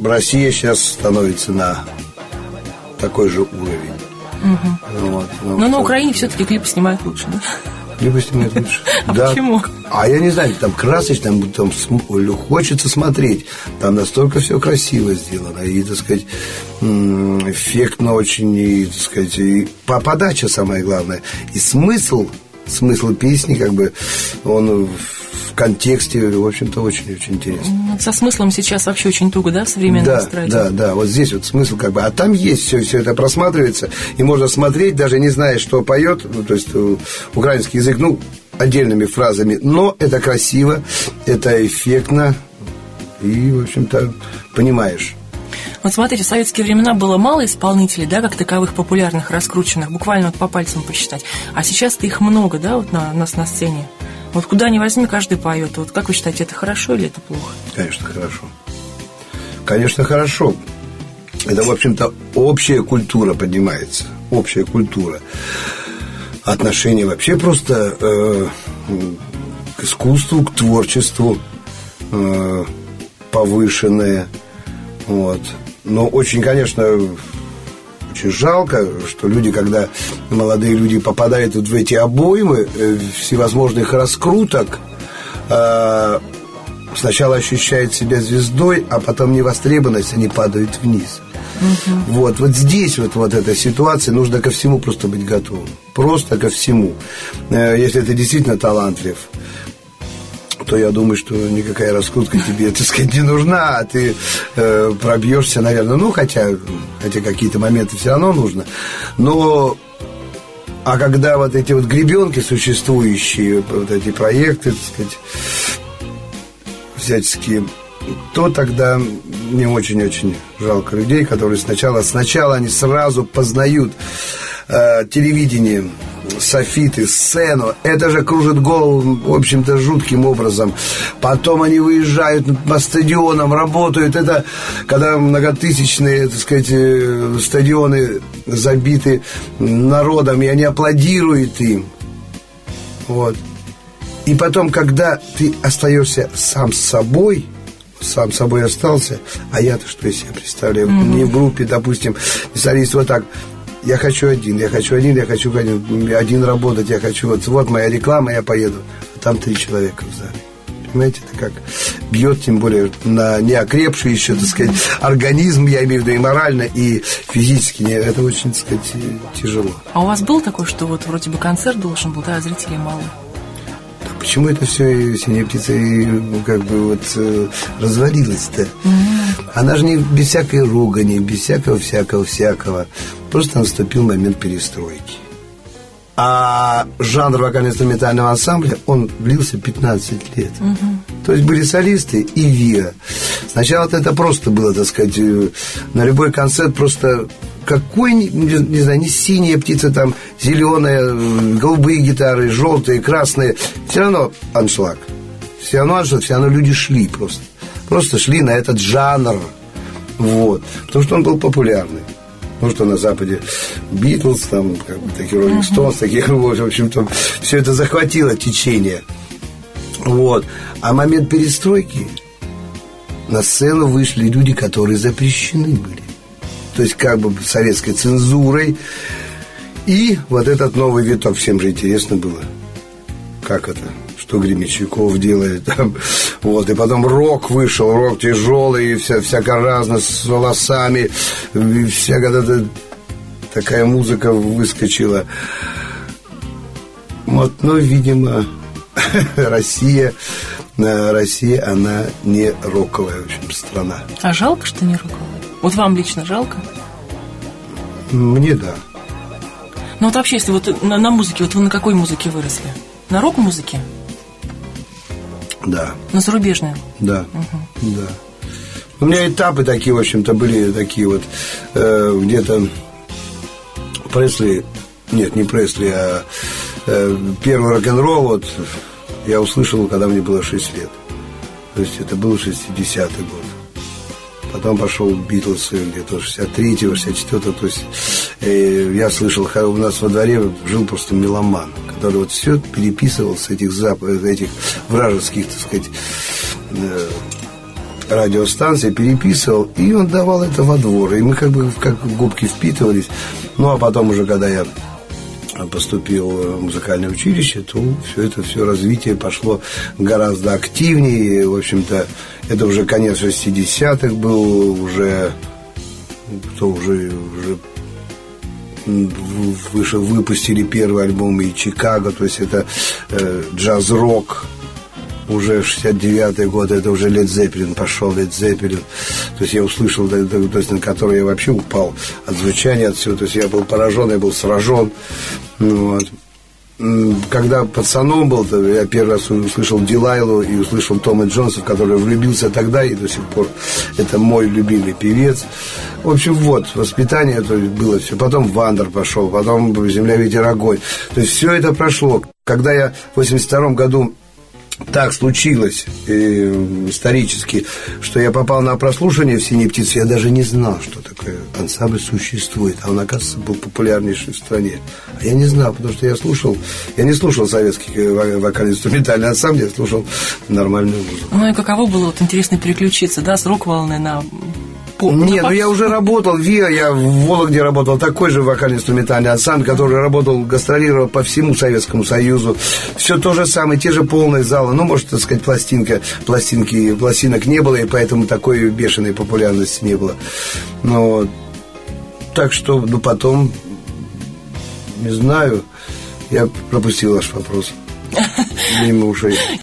Россия сейчас становится на такой же уровень. Вот. Но на Украине все-таки клипы снимают лучше, да? Клипы снимают лучше. А почему? А я не знаю, там красочно, там хочется смотреть. Там настолько все красиво сделано. И, так сказать, эффектно очень, и, так сказать, и подача самое главное. И смысл песни, как бы, он в контексте, в общем-то, очень-очень интересно. Со смыслом сейчас вообще очень туго, да, в современной эстраде? Да, вот здесь вот смысл, как бы, а там есть все это просматривается, и можно смотреть, даже не зная, что поет, то есть украинский язык, отдельными фразами, но это красиво, это эффектно, и, в общем-то, понимаешь. Вот смотрите, в советские времена было мало исполнителей, да, как таковых популярных, раскрученных, буквально вот по пальцам посчитать. А сейчас-то их много, да, вот на сцене. Вот куда ни возьми, каждый поет. Вот как вы считаете, это хорошо или это плохо? Конечно, хорошо. Конечно, хорошо. Это, в общем-то, общая культура поднимается. Общая культура. Отношение вообще просто к искусству, к творчеству повышенное. Вот. Но очень, конечно, очень жалко, что люди, когда молодые люди попадают вот в эти обоймы всевозможных раскруток, сначала ощущают себя звездой, а потом невостребованность, они падают вниз. Вот здесь вот эта ситуация, нужно ко всему просто быть готовым. Просто ко всему. Если ты действительно талантлив, то я думаю, что никакая раскрутка тебе, так сказать, не нужна, а ты пробьешься, наверное, хотя какие-то моменты все равно нужно. Но, а когда вот эти вот гребенки существующие, вот эти проекты, так сказать, всяческие, то тогда мне очень-очень жалко людей, которые сначала они сразу познают телевидение, софиты, сцену. Это же кружит голову, в общем-то, жутким образом. Потом они выезжают по стадионам, работают. Это когда многотысячные, так сказать, стадионы забиты народом, и они аплодируют им. Вот. И потом, когда ты остаешься сам собой остался, а я-то что из себя представляю? Не в группе, допустим, солист вот так. Я хочу один работать, я хочу, вот моя реклама, я поеду. А там 3 человека в зале. Понимаете, это как бьет, тем более, на неокрепший еще, так сказать, организм, я имею в виду и морально, и физически. Это очень, так сказать, тяжело. А у вас было такое, что вот вроде бы концерт должен был, да, а зрителей мало? Да почему это все «Синяя птица» как бы вот развалилось-то? Она же не без всякой ругани, без всякого. Просто наступил момент перестройки. А жанр вокально-инструментального ансамбля, он длился 15 лет. То есть были солисты и ВИА. Сначала это просто было, так сказать, на любой концерт просто какой, не знаю, не синяя птица, там зеленая, голубые гитары, желтые, красные. Все равно аншлаг. Все равно люди шли просто. Просто шли на этот жанр. Вот. Потому что он был популярный. Потому что на Западе Битлз, там, как бы, такие Роллинг Стоунс, таких, в общем-то, все это захватило течение. Вот. А момент перестройки на сцену вышли люди, которые запрещены были. То есть, как бы советской цензурой. И вот этот новый виток. Всем же интересно было, как это, что Гремячников делает там. Вот, и потом рок вышел, рок тяжелый, всяко разно, с волосами, всякая такая музыка выскочила. Вот, но, видимо, Россия, она не роковая, в общем, страна. А жалко, что не роковая? Вот вам лично жалко? Мне да. Ну вот вообще, если вот на музыке, вот вы на какой музыке выросли? На рок-музыке? Да. На зарубежную? Да. Да. У меня этапы такие, в общем-то, были такие вот где-то Пресли, нет, не Пресли, а первый рок-н-ролл вот я услышал, когда мне было 6 лет. То есть это был 60-й год. Потом пошел Битлз где-то 63-го, 64-го. То есть я слышал, у нас во дворе жил просто меломан, который вот все переписывал с этих вражеских, так сказать, радиостанции, переписывал, и он давал это во двор. И мы как губки впитывались. Ну, а потом уже, когда я поступил в музыкальное училище, то все развитие пошло гораздо активнее. И, в общем-то, это уже конец 60-х был, уже выпустили первый альбом и Чикаго, то есть это джаз-рок. Уже 69-й год, это уже Led Zeppelin пошел, Led Zeppelin. То есть я услышал, то есть, на который я вообще упал от звучания, от всего. То есть я был поражен, я был сражен. Вот. Когда пацаном был, то я первый раз услышал Дилайлу и услышал Тома Джонса, в который влюбился тогда и до сих пор. Это мой любимый певец. В общем, вот, воспитание то есть, было все. Потом Вандер пошел, потом Земля, ветер, огонь. То есть все это прошло. Когда я в 82-м году так случилось исторически, что я попал на прослушивание в «Синей птице», я даже не знал, что такое ансамбль существует. А он, оказывается, был популярнейший в стране. А я не знал, потому что я не слушал советских вокально-инструментальных ансамблей, я слушал нормальную музыку. Ну и каково было вот интересно переключиться, да, с рок-волны на поп? Нет, ну я уже работал в ВИА, я в Вологде работал, такой же вокально-инструментальный ансамбль, который работал, гастролировал по всему Советскому Союзу. Все то же самое, те же полные залы. Ну, может, так сказать, пластинок не было, и поэтому такой бешеной популярности не было. Но так что, потом, не знаю, я пропустил ваш вопрос. Мимо ушей.